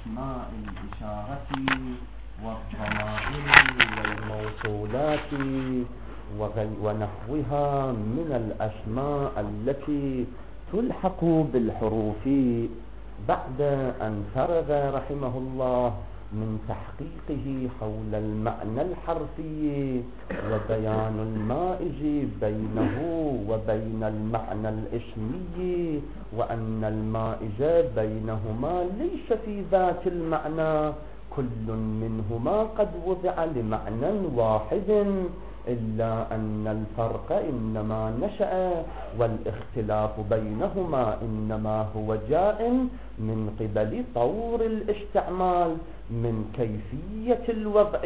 أسماء الإشارة والضمائر والموصولات ونحوها من الأسماء التي تلحق بالحروف، بعد أن فرغ رحمه الله من تحقيقه حول المعنى الحرفي وبيان المائز بينه وبين المعنى الاسمي، وأن المائز بينهما ليس في ذات المعنى، كل منهما قد وضع لمعنى واحد، إلا أن الفرق إنما نشأ والاختلاف بينهما إنما هو جاء من قبل طور الاستعمال، من كيفية الوضع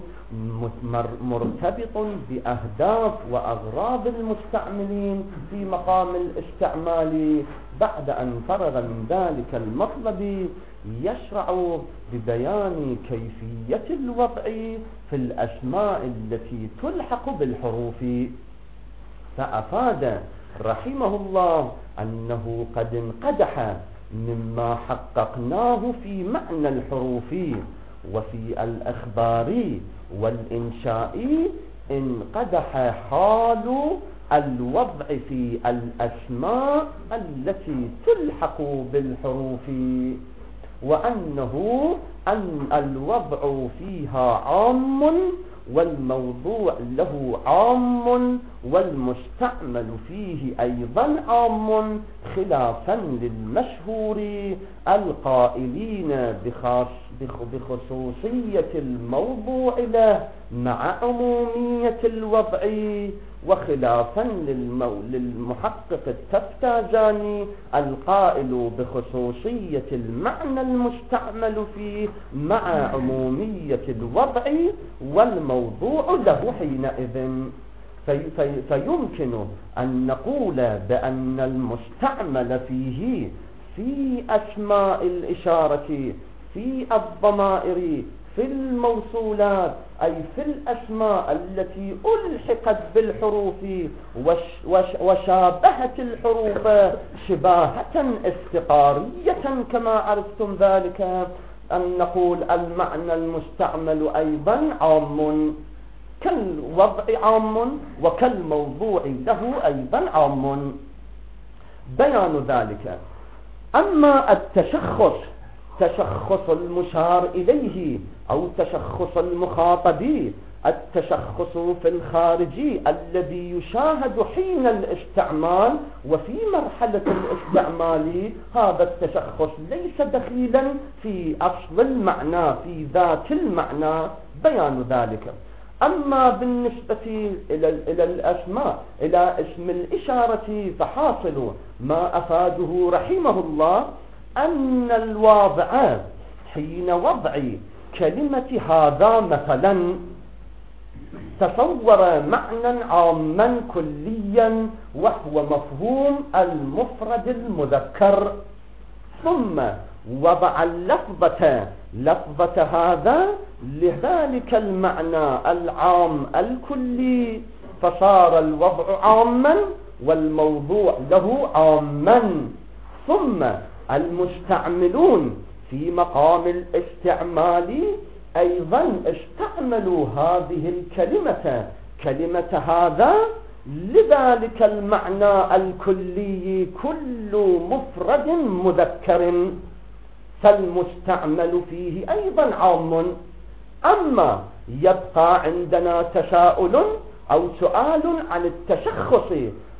مرتبط بأهداف وأغراض المستعملين في مقام الاستعمال. بعد أن فرغ من ذلك المطلب يشرع ببيان كيفية الوضع في الأسماء التي تلحق بالحروف، فأفاد رحمه الله أنه قد انقدح مما حققناه في معنى الحروف وفي الأخبار والإنشاء، انقدح حال الوضع في الأسماء التي تلحق بالحروف، وأن الوضع فيها عام والموضوع له عام والمستعمل فيه أيضا عام، خلافا للمشهور القائلين بخصوصية الموضوع له مع عمومية الوضع، وخلافا للمحقق التفتازاني القائل بخصوصية المعنى المستعمل فيه مع عمومية الوضع والموضوع له حينئذ. فيمكن أن نقول بأن المستعمل فيه في أسماء الإشارة، في الضمائر، في الموصولات، أي في الأسماء التي ألحقت بالحروف وشابهت الحروف شباهة استقارية كما عرفتم ذلك، أن نقول المعنى المستعمل أيضا عام، كالوضع عام وكالموضوع له أيضا عام. بيان ذلك. أما التشخص، تشخص المشار إليه أو تشخص المخاطب، التشخص في الخارجي الذي يشاهد حين الاستعمال وفي مرحلة الاستعمال، هذا التشخص ليس دخيلا في أصل المعنى، في ذات المعنى، بيان ذلك. أما بالنسبة إلى الأسماء، إلى اسم الإشارة، فحاصل ما أفاده رحمه الله أن الواضع حين وضع كلمة هذا مثلا تصور معنى عاما كليا وهو مفهوم المفرد المذكر، ثم وضع لفظة هذا لذلك المعنى العام الكلي، فصار الوضع عاما والموضوع له عاما. ثم المستعملون في مقام الاستعمال أيضا استعملوا هذه الكلمة، كلمة هذا، لذلك المعنى الكلي كل مفرد مذكر، فالمستعمل فيه أيضا عام. أما يبقى عندنا تساؤل أو سؤال عن التشخص.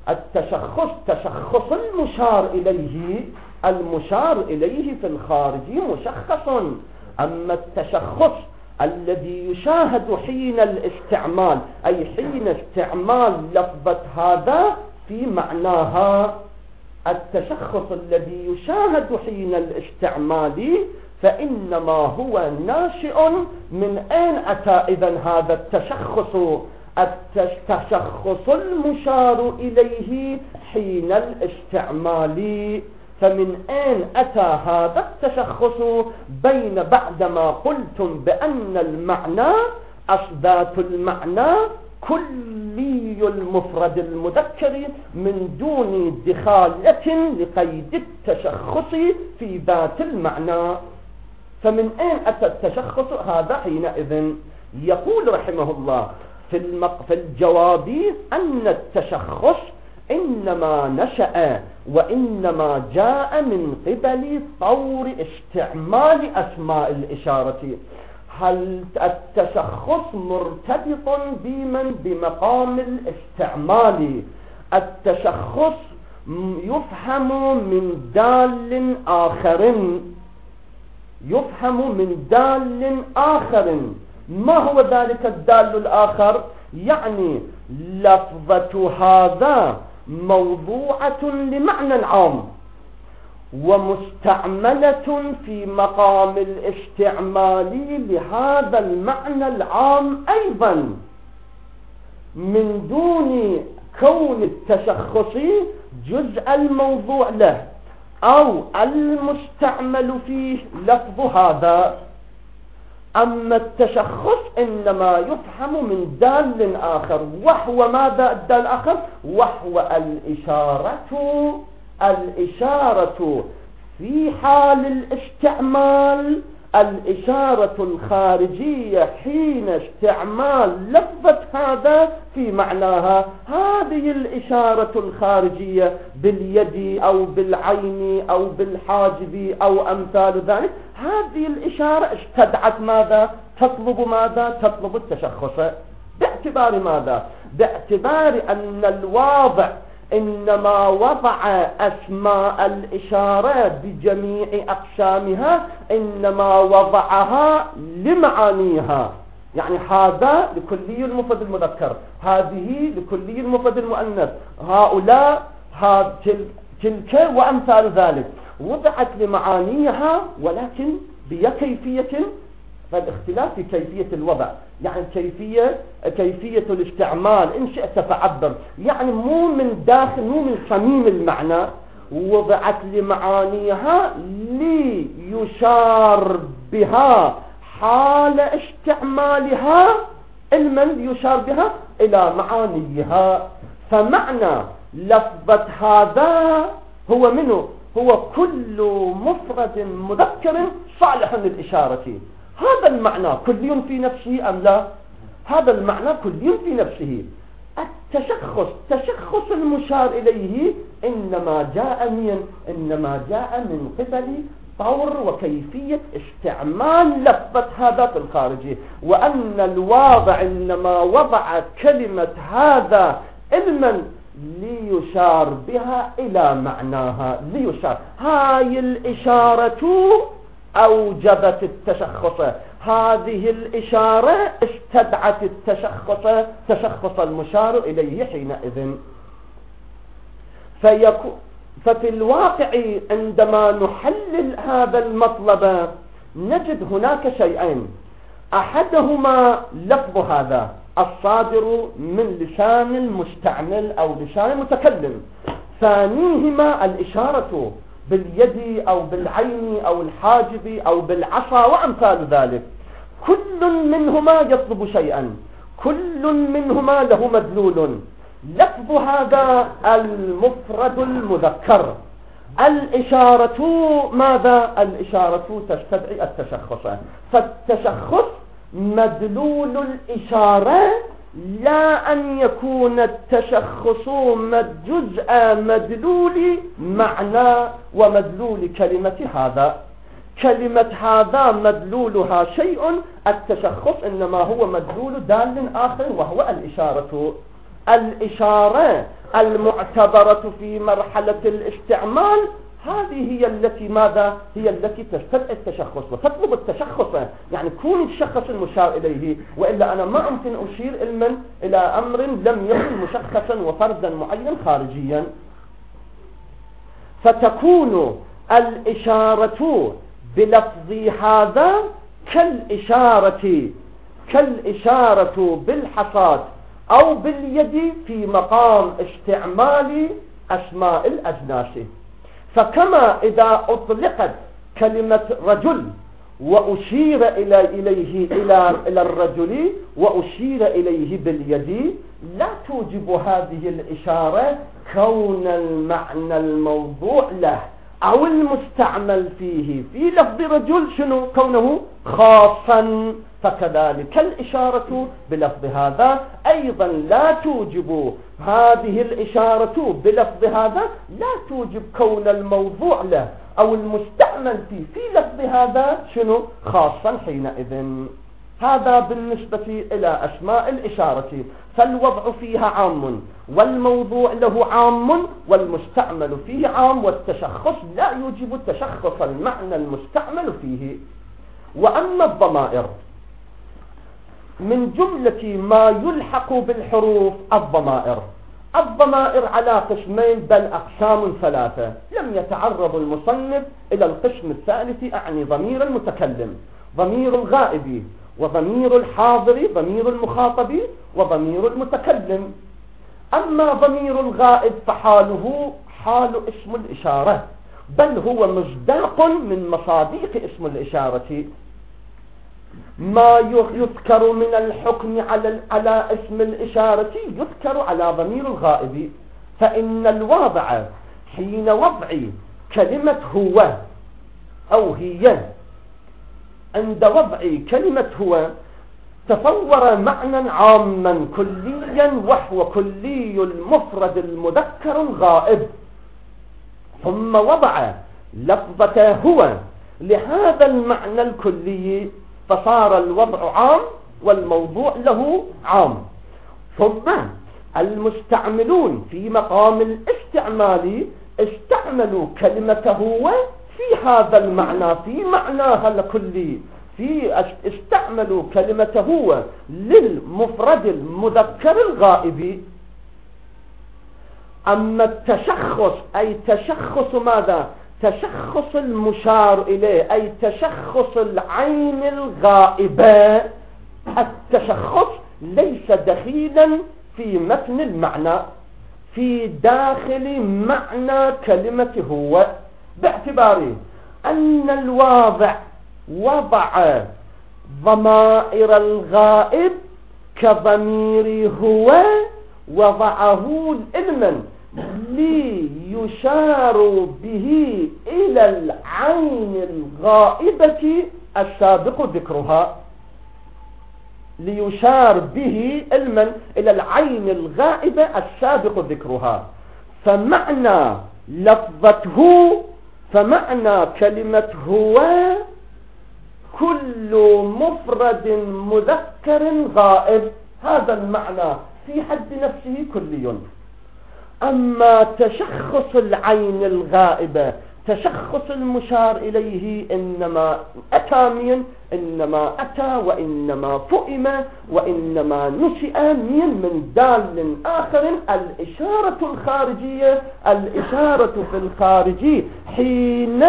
تشخص المشار إليه، المشار إليه في الخارج مشخص، أما التشخص الذي يشاهد حين الاستعمال، أي حين استعمال لفظة هذا في معناها، التشخص الذي يشاهد حين الاستعمال فإنما هو ناشئ من أين أتى إذن هذا التشخص؟ التشخص المشار إليه حين الاستعمال، فمن أين أتى هذا التشخص بعدما قلتم بأن المعنى ذات المعنى كلي المفرد المذكر من دون دخالة لقيد التشخص في ذات المعنى. فمن أين أتى التشخص هذا حينئذ؟ يقول رحمه الله في الجواب أن التشخص إنما نشأ وإنما جاء من قبل طور استعمال أسماء الإشارة. هل التشخص مرتبط بمقام الاستعمال؟ التشخص يفهم من دال آخر، يفهم من دال آخر. ما هو ذلك الدال الآخر؟ يعني لفظة هذا موضوعة لمعنى عام ومستعملة في مقام الاستعمال لهذا المعنى العام أيضا، من دون كون التشخص جزء الموضوع له أو المستعمل فيه لفظ هذا. أما التشخص إنما يفهم من دال آخر، وهو ماذا الدال الآخر؟ وهو الإشارة في حال الاستعمال، الإشارة الخارجية حين استعمال لفظة هذا في معناها. هذه الإشارة الخارجية باليد أو بالعين أو بالحاجب أو أمثال ذلك، هذه الإشارة استدعت ماذا؟ تطلب ماذا؟ تطلب التشخص. باعتبار ماذا؟ باعتبار أن الواضع إنما وضع أسماء الإشارة بجميع أقسامها، إنما وضعها لمعانيها. يعني هذا لكلي المفرد المذكر، هذه لكلي المفرد المؤنث، هؤلاء تلك وأمثال ذلك، وضعت لمعانيها ولكن بكيفية، فالاختلاف في كيفية الوضع، يعني كيفية الاستعمال إن شئت فعبر، يعني مو من داخل، مو من صميم المعنى، وضعت لمعانيها ليشار بها حال استعمالها، المن يشار بها إلى معانيها. فمعنى لفظة هذا هو منه، هو كل مفرد مذكر صالح للإشارة. هذا المعنى كلي في نفسه أم لا؟ هذا المعنى كلي في نفسه. تشخص المشار إليه إنما جاء من قبل طور وكيفية استعمال لفظة هذا في الخارج، وأن الواضع إنما وضع كلمة هذا علما ليشار بها إلى معناها، ليشار. هاي الإشارة أوجبت التشخص، هذه الإشارة استدعت تشخص المشار إليه حينئذ. ففي الواقع عندما نحلل هذا المطلب نجد هناك شيئين، أحدهما لفظ هذا الصادر من لسان المستعمل أو لسان المتكلم، ثانيهما الإشارة باليد أو بالعين أو الحاجب أو بالعصا وأمثال ذلك. كل منهما يطلب شيئا، كل منهما له مدلول. لفظ هذا المفرد المذكر، الإشارة ماذا؟ الإشارة تستدعي التشخص، فالتشخص مدلول الإشارة، لا أن يكون التشخص جزء مدلول معنى ومدلول كلمة هذا. كلمة هذا مدلولها شيء، التشخص إنما هو مدلول دال آخر وهو الإشارة. الإشارة المعتبرة في مرحلة الاستعمال هذه هي التي ماذا؟ هي التي تستدعي التشخص وتطلب التشخص، يعني كون الشخص المشار إليه، وإلا أنا ما أمكن أشير علما إلى أمر لم يكن مشخصا وفردا معين خارجيا. فتكون الإشارة بلفظ هذا كالإشارة بالحصاد أو باليد في مقام استعمال أسماء الأجناس. فكما إذا أطلقت كلمة رجل وأشير إليه إلى الرجل وأشير إليه باليد، لا توجب هذه الإشارة كون المعنى الموضوع له أو المستعمل فيه في لفظ رجل شنو كونه خاصا، فكذلك الإشارة بلفظ هذا أيضا لا توجب هذه الإشارة بلفظ هذا لا توجب كون الموضوع له أو المستعمل فيه في لفظ هذا شنو خاصا حينئذ. هذا بالنسبة إلى أسماء الإشارة، فالوضع فيها عام والموضوع له عام والمستعمل فيه عام، والتشخص لا يوجب تشخص المعنى المستعمل فيه. وأما الضمائر من جملة ما يلحق بالحروف الضمائر على قسمين بل أقسام ثلاثة، لم يتعرض المصنف إلى القسم الثالث، أعني ضمير المتكلم، ضمير الغائب، وضمير الحاضر، ضمير المخاطب، وضمير المتكلم. أما ضمير الغائب فحاله حال اسم الإشارة، بل هو مصداق من مصاديق اسم الإشارة. ما يذكر من الحكم على اسم الإشارة يذكر على ضمير الغائب، فإن الواضع حين وضع كلمة هو أو هي، عند وضع كلمة هو تصور معنى عاما كليا وهو كلي المفرد المذكر الغائب، ثم وضع لفظة هو لهذا المعنى الكلي، فصار الوضع عام والموضوع له عام. ثم المستعملون في مقام الاستعمال استعملوا كلمة هو في هذا المعنى، في معناها الكلي، استعملوا كلمة هو للمفرد المذكر الغائب. أما التشخص أي تشخص ماذا؟ تشخص المشار إليه، أي تشخص العين الغائبة. التشخص ليس دخيلا في متن المعنى، في داخل معنى كلمة هو، باعتبار أن الواضع وضع ضمائر الغائب كضمير هو، وضعه علما ليشار به إلى العين الغائبة السابق ذكرها، ليشار به علما إلى العين الغائبة السابق ذكرها. فمعنى لفظته، فمعنى كلمة هو كل مفرد مذكر غائب، هذا المعنى في حد نفسه كلي. أما تشخص العين الغائبة، تشخص المشار إليه، إنما أتى إنما أتى وإنما فؤم وإنما نشئ من دال آخر. الإشارة الخارجية، الإشارة في الخارجي حين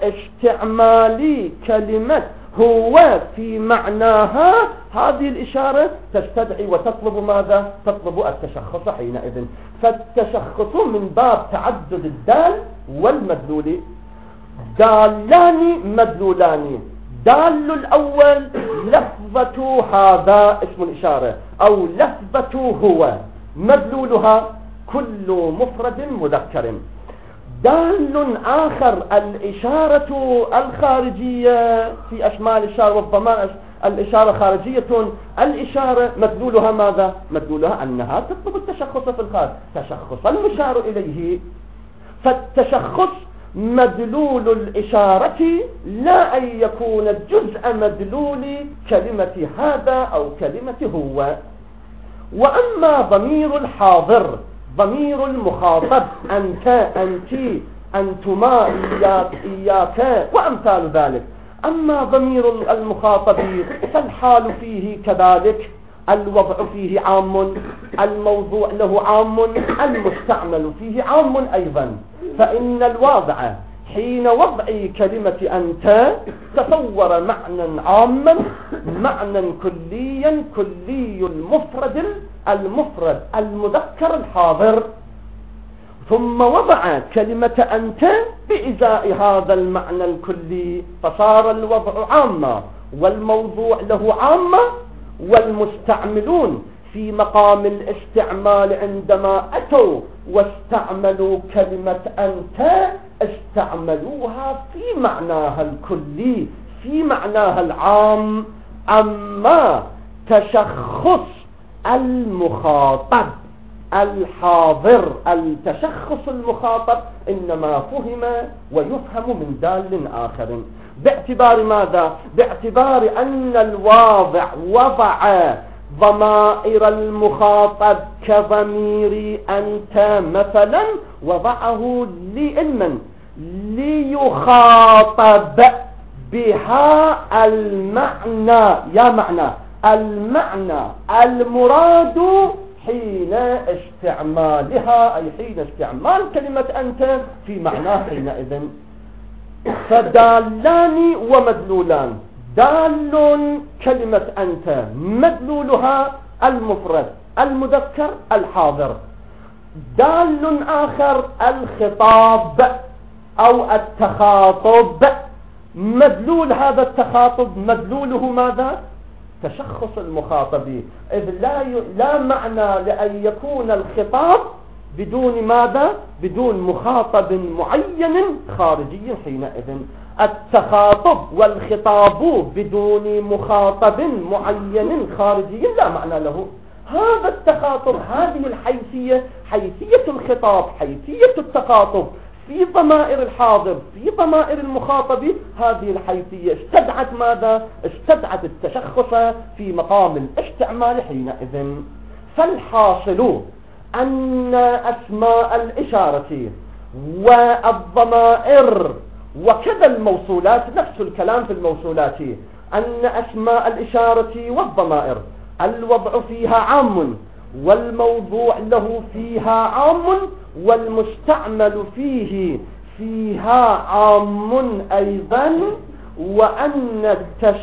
استعمال كلمة هو في معناها، هذه الإشارة تستدعي وتطلب ماذا؟ تطلب التشخص حينئذ. فالتشخص من باب تعدد الدال والمدلول، دالان مدلولان. دال الأول لفظة هذا اسم الإشارة أو لفظة هو، مدلولها كل مفرد مذكر. دال آخر الإشارة الخارجية في أسماء الإشارة والضمائر، الإشارة خارجية، الإشارة مدلولها ماذا؟ مدلولها أنها تطلب التشخص في الخارج، تشخص المشار إليه. فالتشخص مدلول الإشارة لا أن يكون جزء مدلول كلمة هذا أو كلمة هو. وأما ضمير الحاضر، ضمير المخاطب، أنت، أنت، أنتما، إياك، إياك، وأمثال ذلك. أما ضمير المخاطب فالحال فيه كذلك، الوضع فيه عام، الموضوع له عام، المستعمل فيه عام أيضا. فإن الواضع حين وضع كلمة أنت تصور معنى عاما، معنى كليا، كلي المفرد المذكر الحاضر، ثم وضع كلمة أنت بإزاء هذا المعنى الكلي، فصار الوضع عاما والموضوع له عاما، والمستعملون في مقام الاستعمال عندما أتوا واستعملوا كلمة أنت استعملوها في معناها الكلي، في معناها العام. أما تشخص المخاطب الحاضر، التشخص المخاطب إنما فهم ويفهم من دال آخر. باعتبار ماذا؟ باعتبار أن الواضع وضع ضمائر المخاطب كضمير أنت مثلا، وضعه لمن؟ ليخاطب بها المعنى، يا معنى المعنى المراد حين استعمالها، أي حين استعمال كلمة أنت في معناه حينئذ. فدالان ومدلولان. دال كلمة أنت مدلولها المفرد المذكر الحاضر. دال آخر الخطاب أو التخاطب. مدلول هذا التخاطب مدلوله ماذا؟ تشخص المخاطب، إذ لا معنى لأن يكون الخطاب بدون ماذا؟ بدون مخاطب معين خارجي حينئذ. التخاطب والخطاب بدون مخاطب معين خارجي لا معنى له. هذا التخاطب، هذه الحيثية، حيثية الخطاب، حيثية التخاطب في ضمائر الحاضر، في ضمائر المخاطب، هذه الحيثية استدعت ماذا؟ استدعت التشخص في مقام الاستعمال حينئذ. فالحاصل أن أسماء الإشارة والضمائر وكذا الموصولات، نفس الكلام في الموصولات، أن أسماء الإشارة والضمائر الوضع فيها عام، والموضوع له فيها عام، والمستعمل فيها عام أيضا. وأن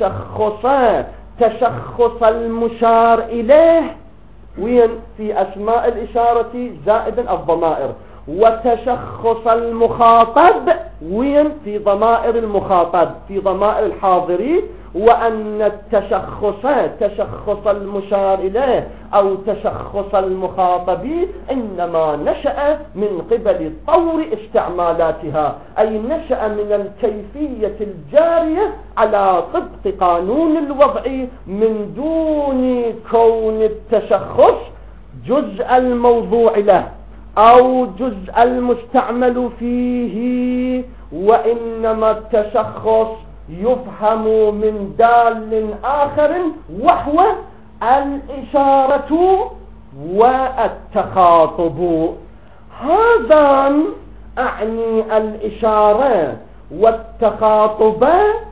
تشخص المشار إليه وين؟ في أسماء الإشارة زائدا الضمائر، وتشخص المخاطب وين؟ في ضمائر المخاطب، في ضمائر الحاضرين. وأن تشخص المشار إليه أو تشخص المخاطب إنما نشأ من قبل طور استعمالاتها، أي نشأ من الكيفية الجارية على طبق قانون الوضع، من دون كون التشخص جزء الموضوع له أو جزء المستعمل فيه، وإنما التشخص يفهم من دال آخر وهو الإشارة والتخاطب. هذان أعني الإشارة والتخاطب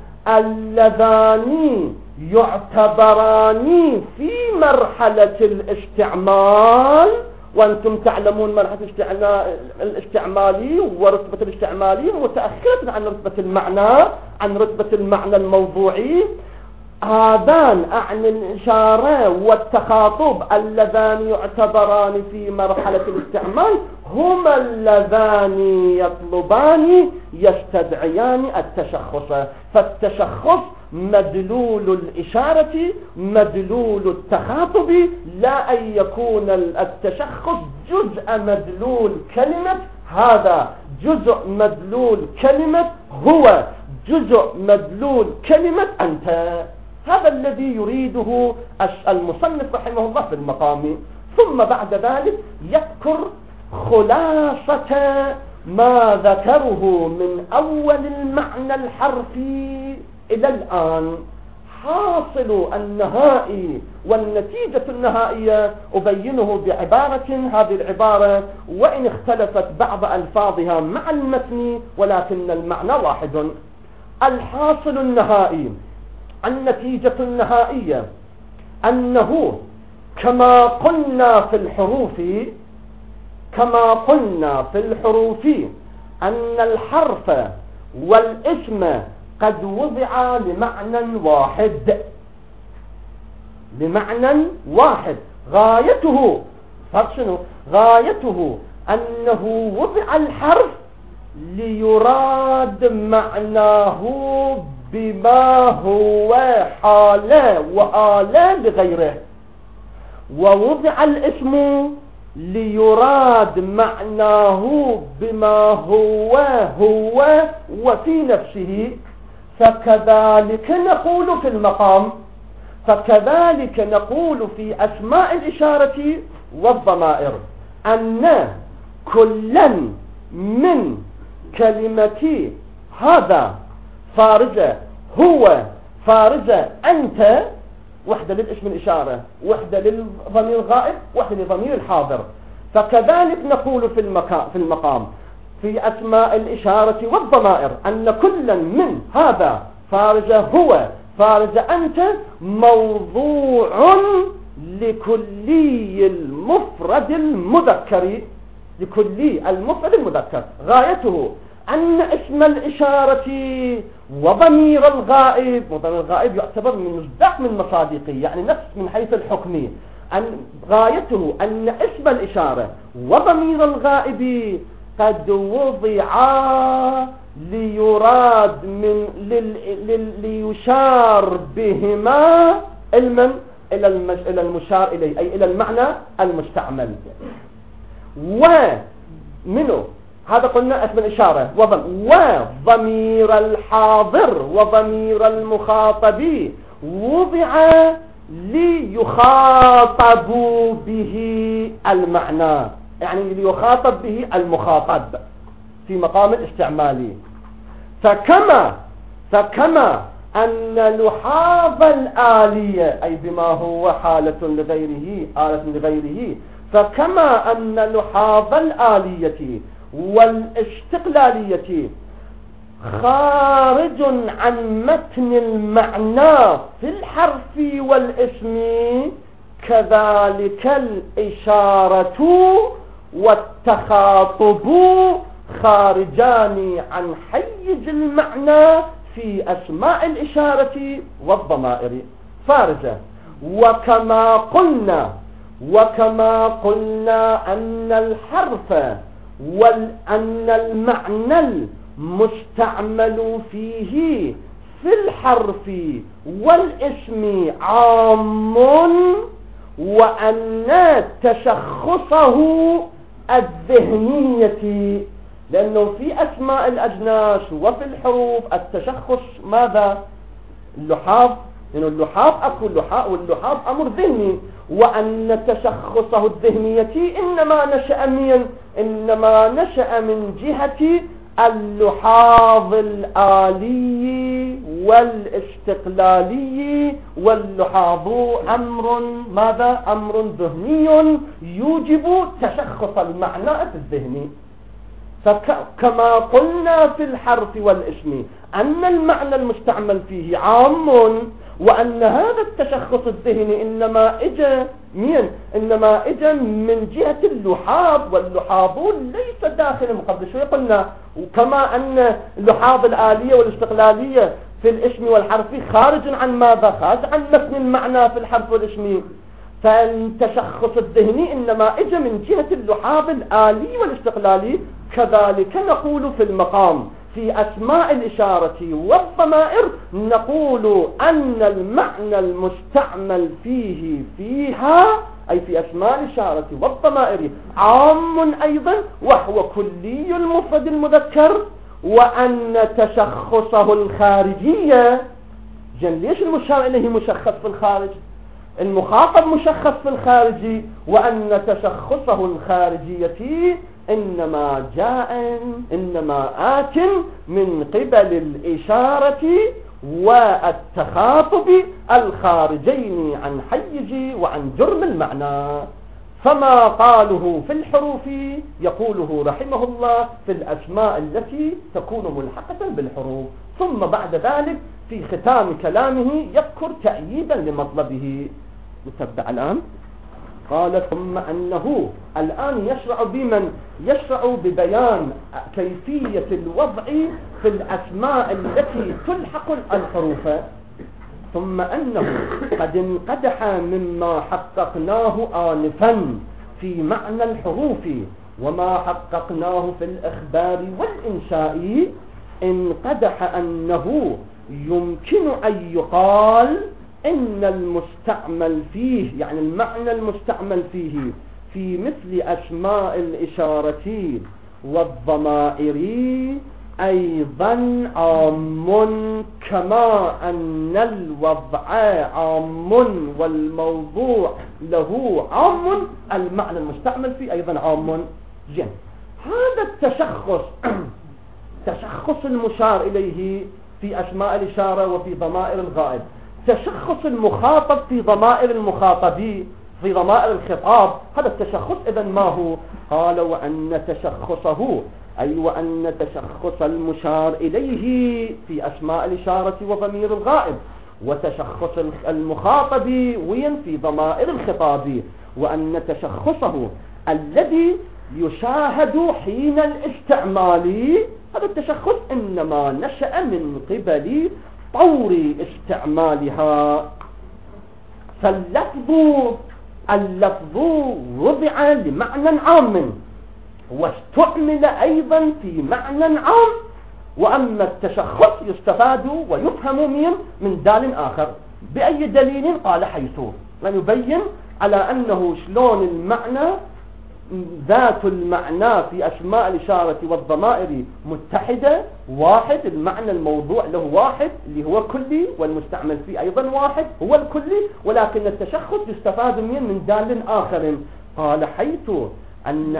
اللذان يعتبران في مرحلة الاستعمال. وأنتم تعلمون مرحلة الاستعمالي ورتبة الاستعمالي متأخرة عن رتبة المعنى، عن رتبة المعنى الموضوعي. هذان أعني الإشارة والتخاطب اللذان يعتبران في مرحلة الاستعمال هما اللذان يطلبان يستدعيان التشخص. فالتشخص مدلول الإشارة، مدلول التخاطب، لا أن يكون التشخص جزء مدلول كلمة هذا، جزء مدلول كلمة هو، جزء مدلول كلمة أنت. هذا الذي يريده المصنف رحمه الله في المقام. ثم بعد ذلك يذكر خلاصة ما ذكره من أول المعنى الحرفي إلى الآن. حاصل النهائي والنتيجة النهائية أبينه بعبارة، هذه العبارة وإن اختلفت بعض ألفاظها مع المتن ولكن المعنى واحد. الحاصل النهائي، النتيجة النهائية، أنه كما قلنا في الحروف أن الحرف والاسم قد وضع لمعنى واحد، غايته فرشنه، غايته أنه وضع الحرف ليراد معناه بما هو حاله وآله لغيره، ووضع الاسم ليراد معناه بما هو وفي نفسه. فكذلك نقول في المقام، فكذلك نقول في أسماء الإشارة والضمائر أن كلا من كلمة هذا فارجة، هو فارجة، أنت، وحدة للاسم الإشارة، وحدة للضمير الغائب، وحدة للضمير الحاضر. فكذلك نقول في المقام في أسماء الإشارة والضمائر أن كلا من هذا فارجة، هو فارجة، أنت موضوع لكلي المفرد المذكر، لكلي المفرد المذكر. غايته أن اسم الإشارة وضمير الغائب، وضمير الغائب يعتبر من مصداق من مصادقه، يعني نفس من حيث الحكم، أن غايته أن اسم الإشارة وضمير الغائب قد وضعا ليراد من ليشار بهما إلى المشار إليه، أي إلى المعنى المستعمل. ومنه هذا قلنا اسم الإشارة وضمير الحاضر وضمير المخاطب وضع ليخاطبوا به المعنى، يعني ليخاطب به المخاطب في مقام الاستعمالي. فكما أن لحاظ الآلية، أي بما هو حالة لغيره، آلة لغيره، فكما أن لحاظ الآلية والاستقلالية خارج عن متن المعنى في الحرف والاسم، كذلك الإشارة والتخاطب خارجان عن حيز المعنى في أسماء الإشارة والضمائر فارجة. وكما قلنا أن الحرف وأن المعنى المستعمل فيه في الحرف والاسم عام، وأن تشخصه الذهنية، لأنه في أسماء الأجناس وفي الحروف التشخص ماذا؟ اللحاظ، لأنه اللحاظ أكو اللحاظ، واللحاظ أمر ذهني، وأن تشخصه الذهنية إنما نشأ من جهة اللحاظ الآلي والاستقلالي، واللحاظ أمر ماذا؟ أمر ذهني يوجب تشخص المعنى الذهني. فكما قلنا في الحرف والاسم أن المعنى المستعمل فيه عام، وأن هذا التشخص الذهني إنما إجا من جهة اللحاظ، واللحاظ ليس داخل قبل شوي قلنا. وكما أن اللحاظ الآلية والاستقلالية في الاسم والحرف خارج عن ماذا؟ خارج عن متن المعنى في الحرف والاسم، فالتشخص الذهني إنما إجا من جهة اللحاظ الآلي والاستقلالي. كذلك نقول في المقام في أسماء الإشارة والضمائر، نقول أن المعنى المستعمل فيها، أي في أسماء الإشارة والضمائر، عام أيضا، وهو كلي المفرد المذكر، وأن تشخصه الخارجية. ليش المشار إليه مشخص في الخارج؟ المخاطب مشخص في الخارج، وأن تشخصه الخارجية إنما آت من قبل الإشارة والتخاطب الخارجين عن حيز وعن جرم المعنى. فما قاله في الحروف يقوله رحمه الله في الأسماء التي تكون ملحقة بالحروف، ثم بعد ذلك في ختام كلامه يذكر تأييدا لمطلبه. نتبع الآن. قال ثم أنه الآن يشرع ببيان كيفية الوضع في الأسماء التي تلحق الحروف. ثم أنه قد انقدح مما حققناه آنفا في معنى الحروف وما حققناه في الإخبار والإنشاء، انقدح أنه يمكن أن يقال إن المستعمل فيه، يعني المعنى المستعمل فيه في مثل أسماء الإشارة والضمائر أيضا عام، كما أن الوضع عام والموضوع له عام، المعنى المستعمل فيه أيضا عام. جن هذا التشخص تشخص المشار إليه في أسماء الإشارة وفي ضمائر الغائب، تشخص المخاطب في ضمائر المخاطبين في ضمائر الخطاب، هذا التشخص إذن ما هو؟ قال وأن تشخصه أي وأن تشخص المشار إليه في أسماء الإشارة وضمير الغائب، وتشخص المخاطب وين في ضمائر الخطاب، وأن تشخصه الذي يشاهد حين الاستعمال، هذا التشخص إنما نشأ من قبل طور استعمالها. اللفظ وضع لمعنى عام واستعمل أيضا في معنى عام، وأما التشخص يستفاد ويفهم من دال آخر. بأي دليل؟ قال حيث، لن يبين على أنه شلون المعنى ذات المعنى في أسماء الإشارة والضمائر متحدة واحد، المعنى الموضوع له واحد اللي هو كلي، والمستعمل فيه أيضا واحد هو الكلي، ولكن التشخص يستفاد من دال آخر. قال حيث أن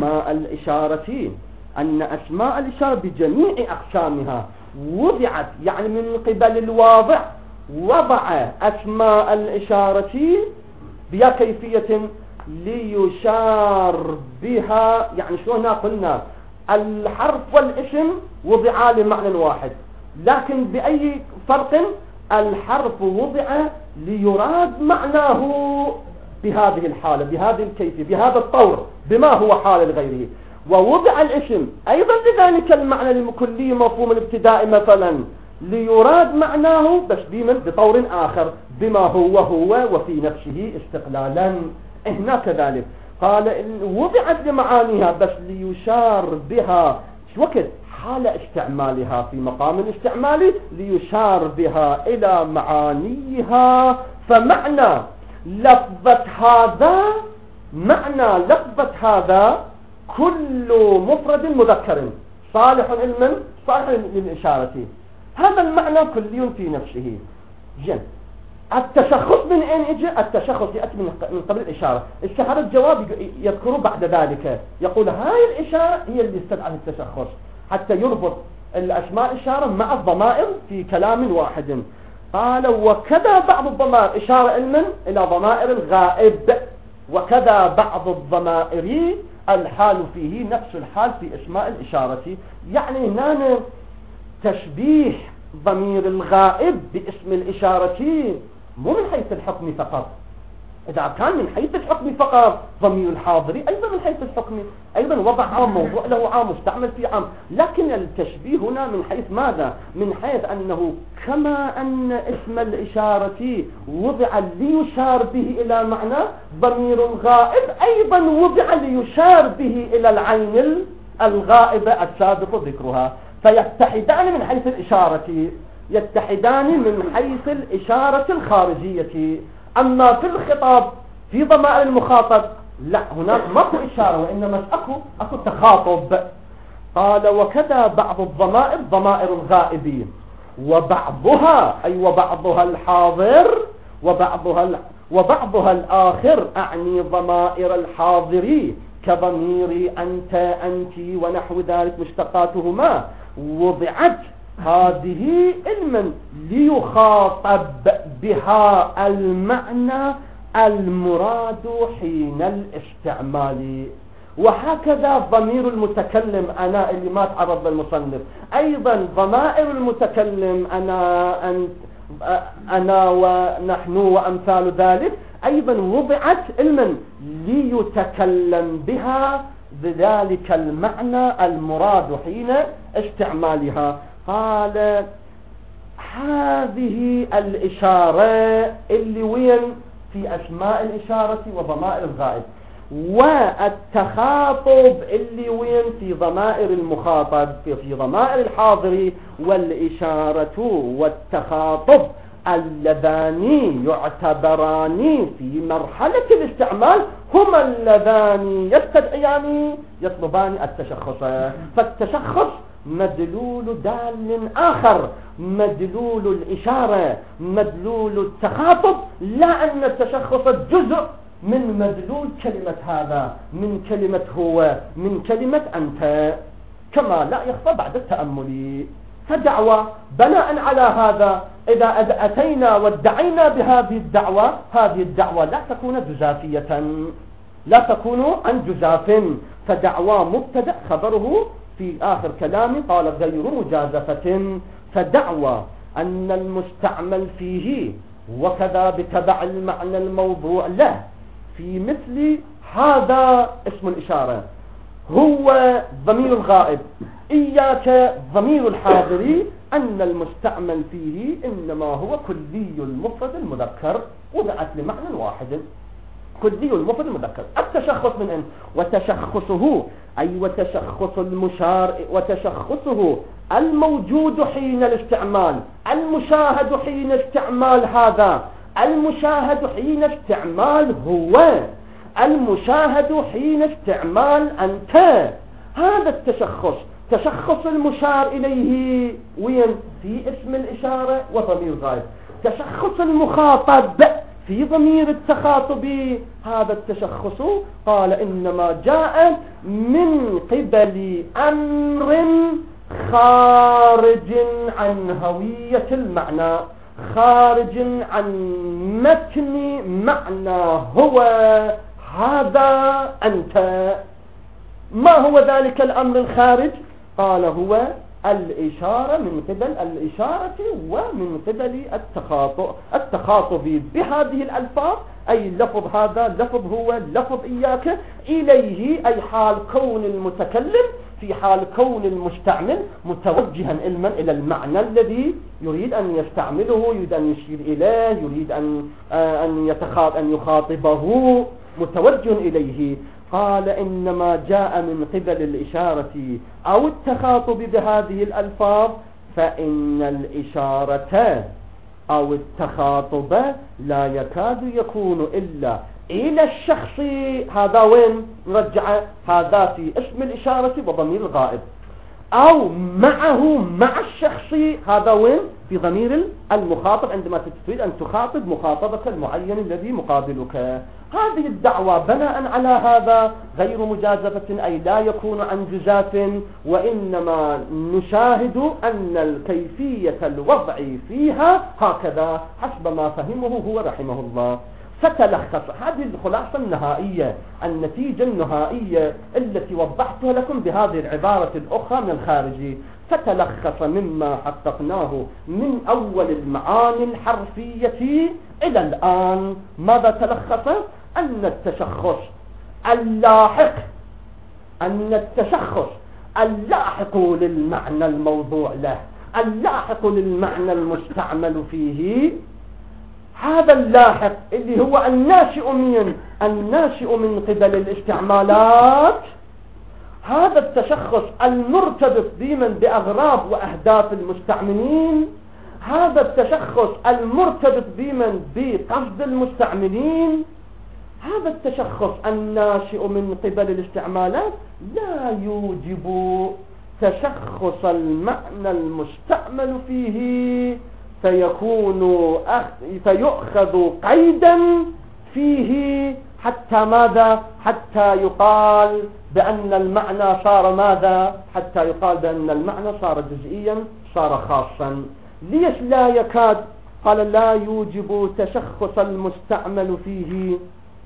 أسماء الإشارة بجميع أقسامها وضعت، يعني من قبل الواضع وضع أسماء الإشارة بها كيفية ليشار بها، يعني شلون قلنا الحرف والاسم وضعا لمعنى واحد، لكن بأي فرق؟ الحرف وضع ليراد معناه بهذه الحالة، بهذه الكيفية، بهذا الطور، بما هو حال لغيره. ووضع الاسم أيضا لذلك المعنى الكلي مفهوم الابتداء مثلا ليراد معناه بس بطور آخر بما هو وفي نفسه استقلالا. هنا كذلك قال إن وضعت لمعانيها بس ليشار بها وقت حال استعمالها، في مقام الاستعمال ليشار بها إلى معانيها. فمعنى لفظة هذا كل مفرد مذكر صالح للإشارة، هذا المعنى كلي في نفسه. جن التشخص من أين اجى؟ التشخص يأتي من قبل الإشارة. الشهر الجواب يذكره بعد ذلك، يقول هاي الإشارة هي اللي استدعت التشخص حتى يربط الأسماء الإشارة مع الضمائر في كلام واحد. قال وكذا بعض الضمائر إشارة إلى ضمائر الغائب، وكذا بعض الضمائر الحال فيه نفس الحال في اسماء الإشارة. يعني هنا تشبيه ضمير الغائب باسم الإشارة مو من حيث الحكم فقط، إذا كان من حيث الحكم فقط ضمير الحاضر أيضا من حيث الحكم أيضا وضع عام، موضوع له عام، مستعمل فيه عام، لكن التشبيه هنا من حيث ماذا؟ من حيث أنه كما أن اسم الإشارة وضع ليشار به إلى معنى، ضمير الغائب أيضا وضع ليشار به إلى العين الغائبة السابق ذكرها، فيتحدان من حيث الإشارة، يتحدان من حيث الإشارة الخارجية. أما في الخطاب في ضمائر المخاطب لا، هناك ماكو إشارة وإنما أكو تخاطب. قال وكذا بعض الضمائر ضمائر الغائبين، وبعضها أي وبعضها الحاضر وبعضها الآخر، أعني ضمائر الحاضر كضمير أنت أنت ونحو ذلك مشتقاتهما، وضعت هذه علما ليخاطب بها المعنى المراد حين الاستعمال. وهكذا ضمير المتكلم أنا اللي ما تعرض للمصنف، أيضا ضمائر المتكلم أنا أنت أنا ونحن وأمثال ذلك أيضا وضعت علما ليتكلم بها بذلك المعنى المراد حين استعمالها. قال هذه الإشارة اللي وين في أسماء الإشارة وضمائر الغائب، والتخاطب اللي وين في ضمائر المخاطب في ضمائر الحاضر، والإشارة والتخاطب اللذان يعتبران في مرحلة الاستعمال هما اللذان يستدعيان يطلبان التشخص. فالتشخص مدلول دال آخر، مدلول الإشارة، مدلول التخاطب، لا أن التشخص جزء من مدلول كلمة هذا، من كلمة هو، من كلمة أنت، كما لا يخفى بعد التأمل. فدعوة بناء على هذا إذا أتينا وادعينا بهذه الدعوة، هذه الدعوة لا تكون جزافية، لا تكون عن جزاف. فدعوة مبتدأ خبره في آخر كلامي قال غير مجازفة. فدعوى أن المستعمل فيه وكذا بتبع المعنى الموضوع له في مثل هذا اسم الإشارة، هو ضمير الغائب، إياك ضمير الحاضر، أن المستعمل فيه إنما هو كلي المفرد المذكر وضعت لمعنى واحد، كلي المفرد المذكر. التشخص من أن وتشخصه أي وتشخص المشار وتشخصه الموجود حين الاستعمال، المشاهد حين استعمال هذا، المشاهد حين استعمال هو، المشاهد حين استعمال أنت. هذا التشخص تشخص المشار إليه وين؟ في اسم الإشارة وضمير غائب. تشخص المخاطب في ضمير التخاطب، هذا التشخص قال إنما جاء من قبل أمر خارج عن هوية المعنى، خارج عن متن معنى هو هذا أنت. ما هو ذلك الأمر الخارج؟ قال هو الإشارة من قبل الإشارة ومن قبل التخاطب بهذه الألفاظ، أي لفظ هذا، لفظ هو، لفظ إياك، إليه، أي حال كون المتكلم، في حال كون المستعمل متوجها علما إلى المعنى الذي يريد أن يستعمله، يريد أن يشير إليه، يريد أن يخاطبه، متوجه إليه. قال إنما جاء من قبل الإشارة أو التخاطب بهذه الألفاظ، فإن الإشارة أو التخاطب لا يكاد يكون إلا إلى الشخص. هذا وين نرجع؟ هذا في اسم الإشارة وضمير الغائب، أو معه مع الشخص، هذا وين؟ في ضمير المخاطب عندما تريد أن تخاطب مخاطبة المعين الذي مقابلك. هذه الدعوة بناء على هذا غير مجازفة، أي لا يكون عن جزاف، وإنما نشاهد أن الكيفية الوضع فيها هكذا حسب ما فهمه هو رحمه الله. فتلخص هذه الخلاصة النهائية، النتيجة النهائية التي وضحتها لكم بهذه العبارة الأخرى من الخارجي. فتلخص مما حققناه من أول المعاني الحرفية إلى الآن، ماذا تلخص؟ أن التشخص اللاحق للمعنى الموضوع له، اللاحق للمعنى المستعمل فيه، هذا اللاحق اللي هو الناشئ من قبل الاستعمالات، هذا التشخص المرتبط ديما بأغراض وأهداف المستعملين، هذا التشخص المرتبط ديما بقصد المستعملين، هذا التشخص الناشئ من قبل الاستعمالات لا يوجب تشخص المعنى المستعمل فيه، فيؤخذ قيدا فيه حتى ماذا؟ حتى يقال بأن المعنى صار ماذا؟ حتى يقال بأن المعنى صار جزئيا، صار خاصا. ليش لا يكاد؟ قال لا يوجب تشخص المستعمل فيه،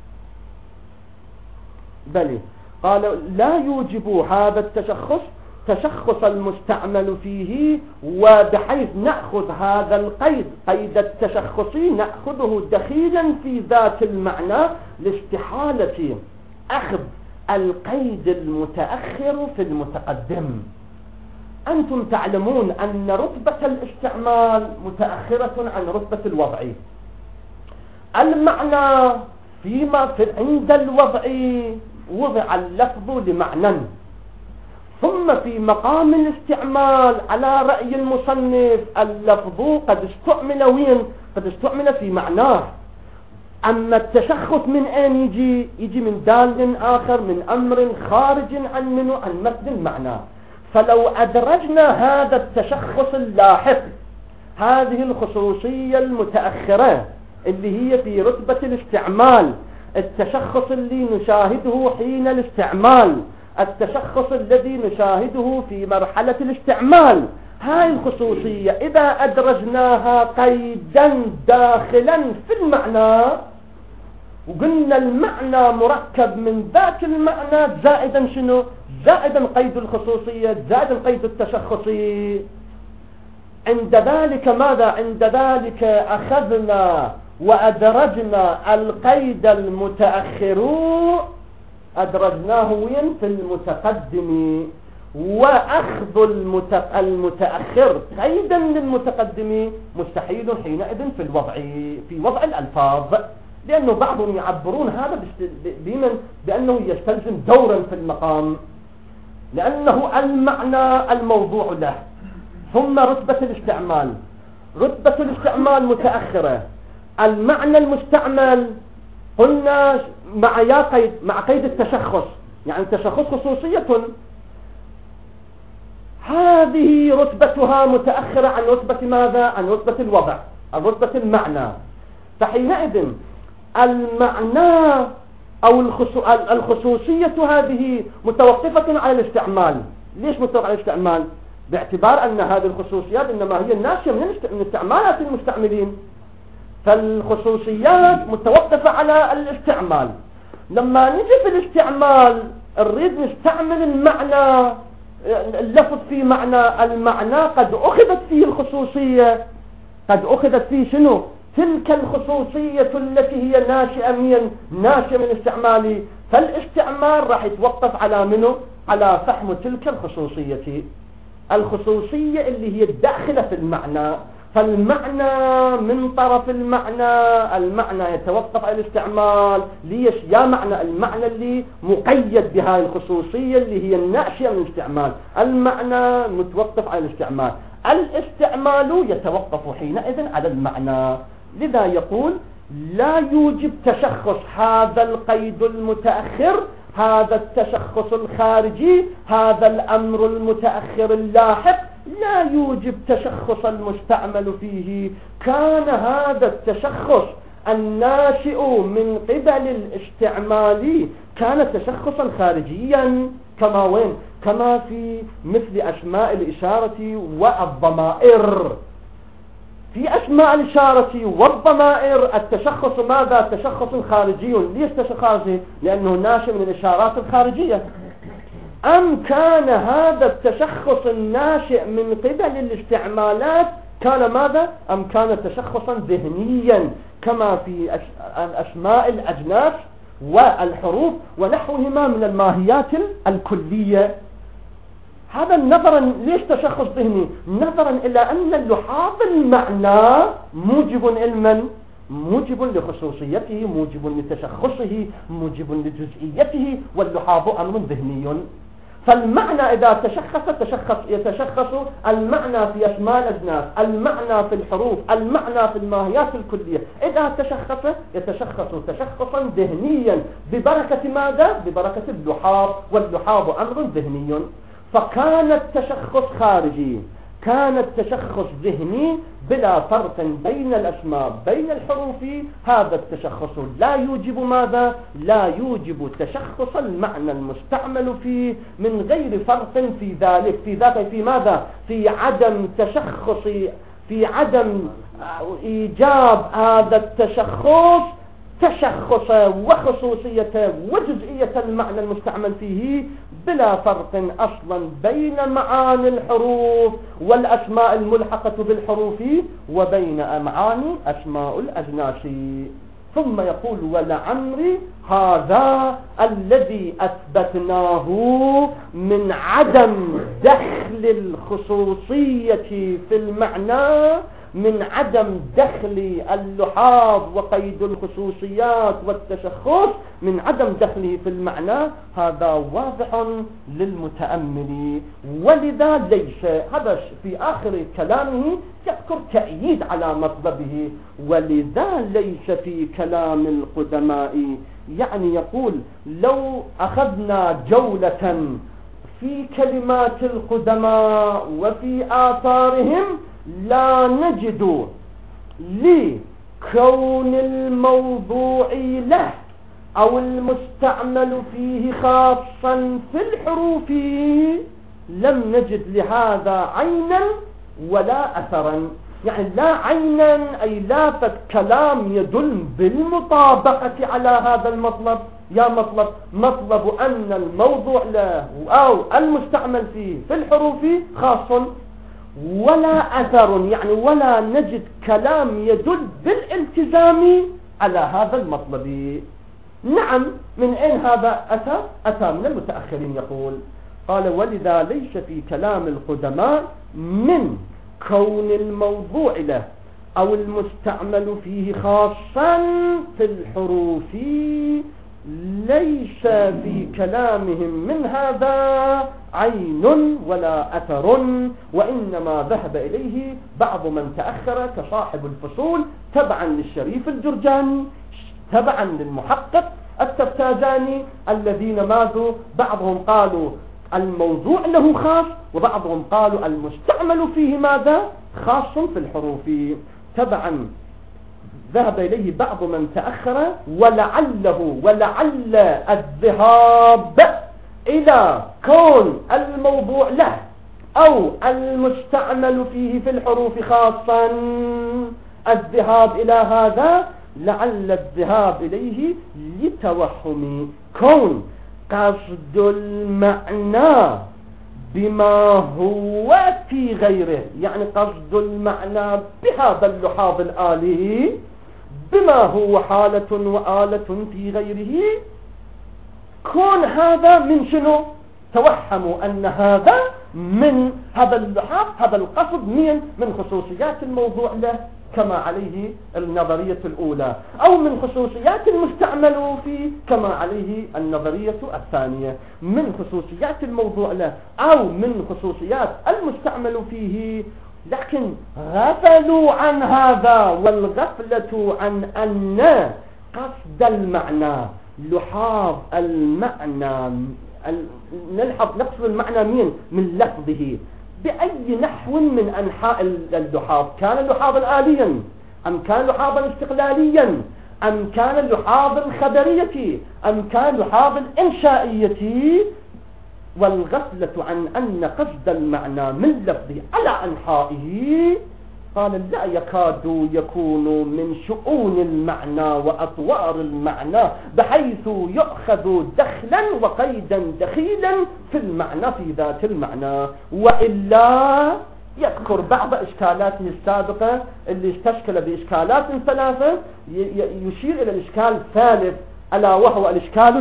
بل قال لا يوجب هذا التشخص تشخص المستعمل فيه، وبحيث نأخذ هذا القيد، قيد التشخصي، نأخذه دخيلا في ذات المعنى لاستحالة أخذ القيد المتأخر في المتقدم. أنتم تعلمون أن رتبة الاستعمال متأخرة عن رتبة الوضع. المعنى عند الوضع وضع اللفظ لمعنى، ثم في مقام الاستعمال على رأي المصنف اللفظ قد استعمل وين؟ قد استعمل في معناه، أما التشخص من أين يجي من دال آخر، من أمر خارج عن متن المعنى. فلو أدرجنا هذا التشخص اللاحق، هذه الخصوصية المتأخرة اللي هي في رتبة الاستعمال، التشخص اللي نشاهده حين الاستعمال، التشخص الذي نشاهده في مرحلة الاستعمال، هاي الخصوصية إذا أدرجناها قيدا داخلا في المعنى، وقلنا المعنى مركب من ذاك المعنى زائدا شنو؟ زائدا قيد الخصوصية، زائدا قيد التشخصي. عند ذلك ماذا؟ عند ذلك أخذنا وأدرجنا القيد المتأخر، أدرجناه وين؟ في المتقدم. وأخذ المتأخر قيدا للمتقدم مستحيل حينئذ في وضع الألفاظ، لأنه بعضهم يعبرون هذا بأنه يستلزم دورا في المقام، لأنه المعنى الموضوع له. ثم رتبة الاستعمال، رتبة الاستعمال متأخرة. المعنى المستعمل قلنا مع قيد التشخص، يعني التشخص خصوصية، هذه رتبتها متأخرة عن رتبة ماذا؟ عن رتبة الوضع، عن رتبة المعنى. فحينئذ المعنى أو الخصوصية هذه متوقفة على الاستعمال. ليش متوقفة على الاستعمال؟ باعتبار أن هذه الخصوصيات إنما هي الناشئة من استعمالات المستعملين، فالخصوصيات متوقفة على الاستعمال. لما نجي في الاستعمال نريد نستعمل المعنى، اللفظ في معنى، المعنى قد أخذت فيه الخصوصية، قد أخذت فيه شنو؟ تلك الخصوصية التي هي ناشئة من استعمالي. فالاستعمال راح يتوقف على منه؟ على فهم تلك الخصوصية اللي هي الداخلة في المعنى. فالمعنى من طرف المعنى يتوقف على الاستعمال. ليش؟ يا معنى المعنى اللي مقيد بهاي الخصوصية اللي هي الناشئة من الاستعمال، المعنى متوقف على الاستعمال. الاستعمال يتوقف حينئذ على المعنى. لذا يقول لا يوجب تشخص هذا القيد المتأخر، هذا التشخص الخارجي، هذا الأمر المتأخر اللاحق، لا يوجب تشخص المستعمل فيه. كان هذا التشخص الناشئ من قبل الاستعمال كان تشخصا خارجيا، كما وين؟ كما في مثل أسماء الإشارة والضمائر. في أسماء الإشارة والضمائر التشخص ماذا؟ تشخص خارجي. ليش تشخص خارجي؟ لأنه ناشئ من الإشارات الخارجية. أم كان هذا التشخص الناشئ من قبل الاستعمالات كان ماذا؟ أم كان تشخصا ذهنيا كما في أسماء الأجناس والحروف ونحوهما من الماهيات الكلية؟ هذا نظرا. ليش تشخص ذهني؟ نظرا إلى أن اللحاظ المعنى موجب علما، موجب لخصوصيته، موجب لتشخصه، موجب لجزئيته، واللحاظ أمر ذهني. فالمعنى إذا يتشخص المعنى في أسماء الأجناس، المعنى في الحروف، المعنى في الماهيات الكلية. إذا يتشخص تشخصا ذهنيا ببركة ماذا؟ ببركة اللحاظ، واللحاظ أمر ذهني. فكان التشخص خارجي، كان التشخص ذهني بلا فرق بين الأسماء بين الحروف. هذا التشخص لا يوجب ماذا؟ لا يوجب تشخص المعنى المستعمل فيه من غير فرق في ذلك. في ماذا؟ في عدم تشخص، في عدم إيجاب هذا التشخص تشخص وخصوصية وجزئية المعنى المستعمل فيه بلا فرق أصلا بين معاني الحروف والأسماء الملحقة بالحروف وبين معاني أسماء الأجناس. ثم يقول ولعمري هذا الذي أثبتناه من عدم دخل الخصوصية في المعنى من عدم دخل اللحاظ وقيد الخصوصيات والتشخص، من عدم دخله في المعنى، هذا واضح للمتأمل. ولذا ليس، هذا في آخر كلامه يذكر تأييد على مطلبه، ولذا ليس في كلام القدماء، يعني يقول لو أخذنا جولة في كلمات القدماء وفي آثارهم لا نجد لكون الموضوع له أو المستعمل فيه خاصا في الحروف، لم نجد لهذا عينا ولا أثرا. يعني لا عينا أي لا كلام يدل بالمطابقة على هذا المطلب، يا مطلب أن الموضوع له أو المستعمل فيه في الحروف خاص، ولا أثر، يعني ولا نجد كلام يدل بالالتزام على هذا المطلب. نعم، من أين هذا أتى من المتأخرين. يقول قال ولذا ليس في كلام القدماء من كون الموضوع له أو المستعمل فيه خاصا في الحروف، ليس في كلامهم من هذا عين ولا أثر، وإنما ذهب إليه بعض من تأخر كصاحب الفصول تبعا للشريف الجرجاني، تبعا للمحقق التفتازاني، الذين ماذا بعضهم قالوا الموضوع له خاص، وبعضهم قالوا المستعمل فيه ماذا خاص في الحروف. تبعا ذهب إليه بعض من تأخر، ولعل الذهاب إلى كون الموضوع له أو المستعمل فيه في الحروف خاصا، الذهاب إلى هذا لعل الذهاب إليه لتوهم كون قصد المعنى بما هو في غيره، يعني قصد المعنى بهذا اللحاظ الآلي بما هو حالة وآلة في غيره، كون هذا من شنو؟ توهموا أن هذا من هذا اللحاظ، هذا القصد من خصوصيات الموضوع له كما عليه النظرية الأولى، أو من خصوصيات المستعمل فيه كما عليه النظرية الثانية، من خصوصيات الموضوع له أو من خصوصيات المستعمل فيه. لكن غفلوا عن هذا، والغفلة عن أن قصد المعنى لحاظ المعنى نقصد المعنى من لفظه بأي نحو من أنحاء اللحاظ، كان لحاظا آليا أم كان لحاظا استقلاليا أم كان لحاظا خبرية أم كان لحاظا إنشائية، والغفلة عن أن قصد المعنى من لفظه على أنحائه قال لا يكاد يكون من شؤون المعنى وأطوار المعنى بحيث يؤخذ دخلا وقيدا دخيلا في المعنى في ذات المعنى. وإلا يذكر بعض إشكالاته السابقة اللي استشكل بإشكالات ثلاثة، يشير إلى الإشكال الثالث ألا وهو الإشكال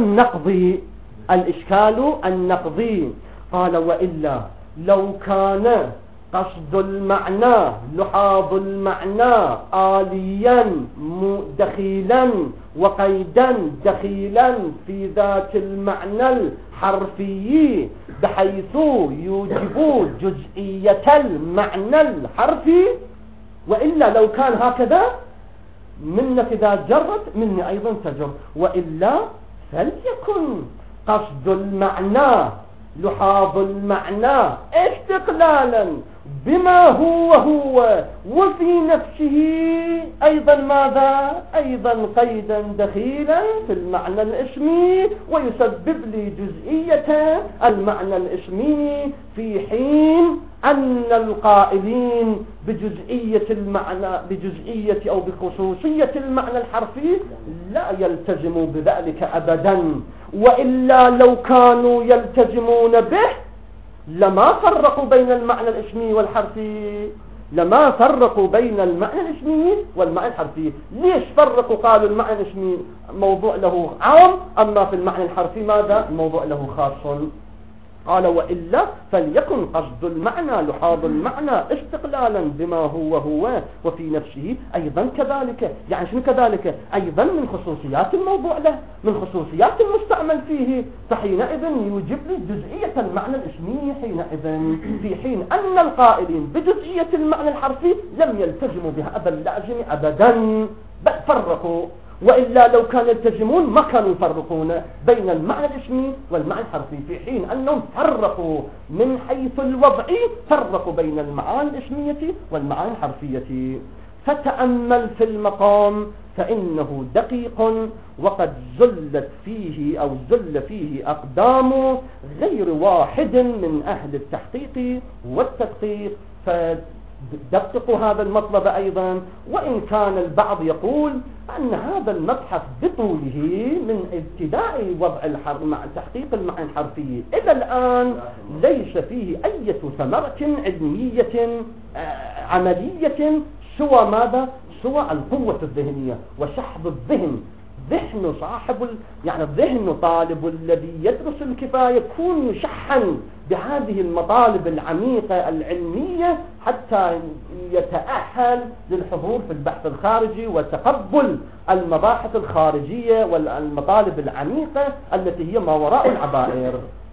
النقضي. قال وإلا لو كان قصد المعنى لحاظ المعنى آليا دخيلا وقيدا دخيلا في ذات المعنى الحرفي بحيث يوجب جزئية المعنى الحرفي، وإلا لو كان هكذا من إذا جرت مني أيضا تجر، وإلا فليكن قصد المعنى لحاظ المعنى استقلالا بما هو وفي نفسه أيضا ماذا؟ أيضا قيدا دخيلا في المعنى الاسمي، ويسبب لي جزئية المعنى الاسمي، في حين أن القائلين بجزئية المعنى بجزئية أو بخصوصية المعنى الحرفي لا يلتزموا بذلك أبدا. وإلا لو كانوا يلتزمون به لما فرقوا بين المعنى الاسمي والحرفي، لما فرقوا بين المعنى الاسمي والمعنى الحرفي. ليش فرقوا؟ قالوا المعنى الاسمي موضوع له عام، أما في المعنى الحرفي ماذا؟ الموضوع له خاص. قال وإلا فليكن قصد المعنى لحاظ المعنى استقلالا بما هو وفي نفسه أيضا كذلك. يعني شنو كذلك؟ أيضا من خصوصيات الموضوع له، من خصوصيات المستعمل فيه، فحينئذ يوجب لي جزئية المعنى الاسمي حينئذ، في حين أن القائلين بجزئية المعنى الحرفي لم يلتزموا بهذا اللازم أبدا، بل فرقوا. وإلا لو كانوا يلتزمون ما كانوا يفرقون بين المعنى الاسمي والمعنى الحرفي، في حين أنهم فرقوا من حيث الوضعي، فرقوا بين المعاني الاسمية والمعاني الحرفية. فتأمل في المقام فإنه دقيق، وقد زلت فيه أو زل فيه أقدام غير واحد من أهل التحقيق والتدقيق، دققوا هذا المطلب أيضا. وإن كان البعض يقول أن هذا المبحث بطوله من ابتداء وضع مع تحقيق المعنى الحرفي إلى الآن ليس فيه أي ثمرة علمية عملية سوى ماذا؟ سوى القوة الذهنية وشحذ الذهن. ذهن صاحب يعني الذهن طالب الذي يدرس الكفاية يكون يشحن بهذه المطالب العميقة العلمية حتى يتأهل للحضور في البحث الخارجي وتقبل المباحث الخارجية والمطالب العميقة التي هي ما وراء العبائر.